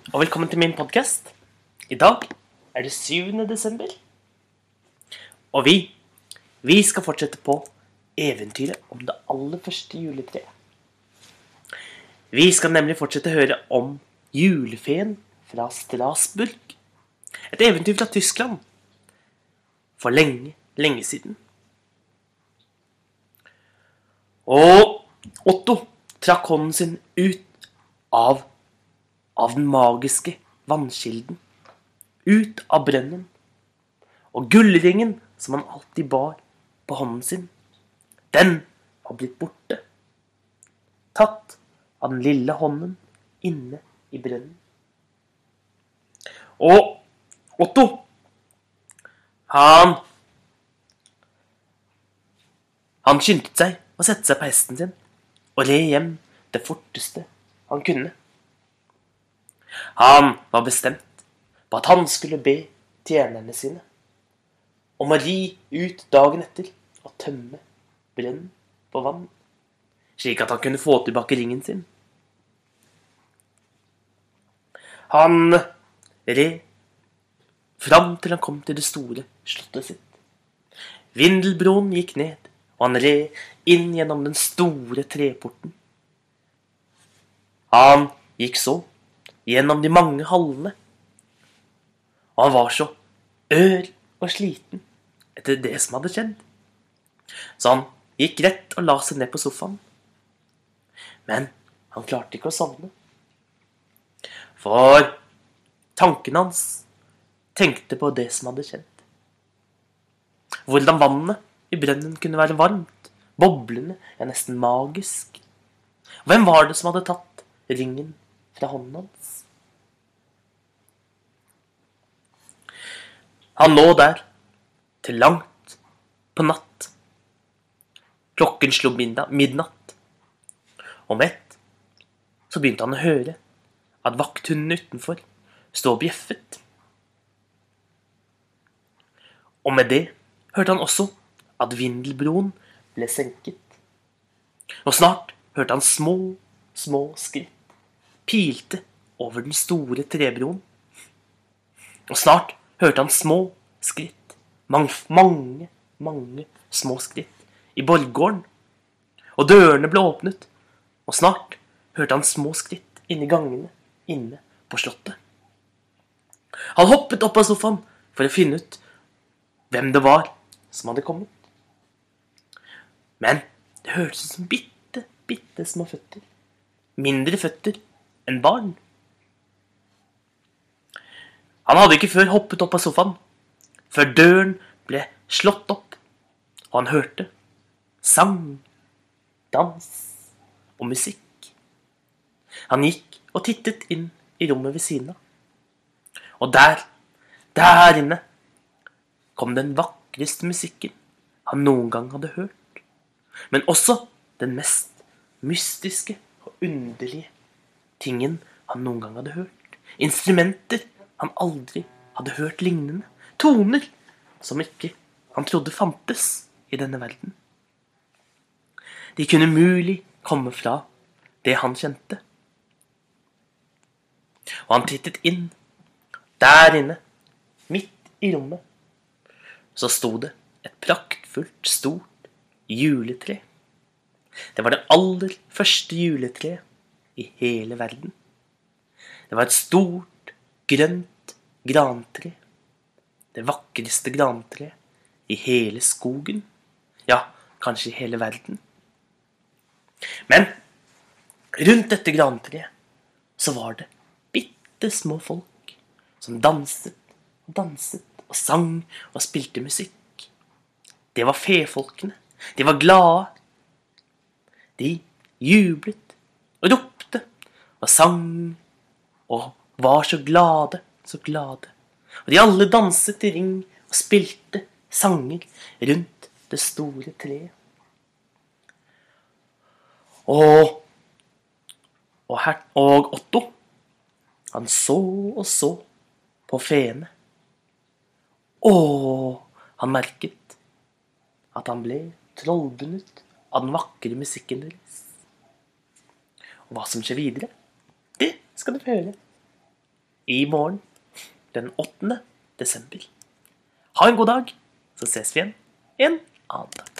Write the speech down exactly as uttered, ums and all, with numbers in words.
og velkommen til min podcast. I dag er det syvende desember. Og vi, vi skal fortsette på eventyret om det aller første juletreet. Vi skal nemlig fortsette å høre om julefeen fra Strasbourg. Et eventyr fra Tyskland. For lenge, lenge siden. Og Otto trakk hånden sin ut av, av den magiske vannkilden. Ut av brønnen. Og gullringen som han alltid bar på hånden sin, den var blitt borte. Tatt av den lille hånden inne i brønnen. Og Otto, han Han skyndte seg å sette seg på hesten sin og red hjem det forteste han kunne. Han var bestemt på at han skulle be tjenerne sine om å ri ut dagen etter og tømme brønnen på vann, slik at han kunne få tilbake ringen sin. Han red fram til han kom til det store slottet sitt. Vindelbroen gikk ned, og han red inn gjennom den store treporten. Han gikk så gjennom de mange hallene, og han var så ør og sliten etter det som hadde skjedd. Så han gikk rett og la seg ned på sofaen. Men han klarte ikke å sovne. For tanken hans tenkte på det som hadde skjedd. Hvordan vannet i brønnen kunne være varmt, boblende, ja nesten magisk. Hvem var det som hadde tatt ringen fra hånden hans? Han lå der til langt på natt. Klokken slo midnatt. Om ett så begynte han å høre at vakthunden utenfor stod og bjeffet. Og med det hørte han også at vindelbroen ble senket. Og snart hørte han små, små skritt pilte over den store trebroen. Og snart hørte han små skritt, mange, mange, mange små skritt i borggården. Og dørene ble åpnet, og snart hørte han små skritt inn i gangene inne på slottet. Han hoppet opp av sofaen for å finne ut hvem det var som hadde kommet. Men det hørtes ut som bitte, bitte små føtter. Mindre føtter enn barn. Han hadde ikke før hoppet opp av sofaen, før døren ble slått opp, og han hørte sang, dans og musikk. Han gikk og tittet inn i rommet ved siden av. Og der, der inne, kom den vakreste musikken han noen gang hadde hørt. Men også den mest mystiske og underlige tingen han noen gang hadde hørt. Instrumenter han aldri hadde hørt lignende. Toner som ikke han trodde fantes i denne verden. De kunne mulig komme fra det han kjente. Og han tittet inn. Der inne, midt i rommet, så stod det et praktfullt, stort juletre. Det var det aller første juletreet i hele verden. Det var et stort, grønt grantre. Det vakreste grantre i hele skogen. Ja, kanskje i hele verden. Men rundt dette grantreet så var det bitte små folk som danset og danset og sang og spilte musikk. Det var fefolkene. De var glade. De jublet og ropte og sang og var så glade, så glade. Og de alle danset i ring og spilte sanger rundt det store treet. Og, og, her, og Otto, han så og så på feene. Og han merket at han ble trollbundet av den vakre musikken deres. Og hva som skjer videre, det skal du få høre i morgen, den åttende desember. Ha en god dag, så ses vi igjen en annen dag.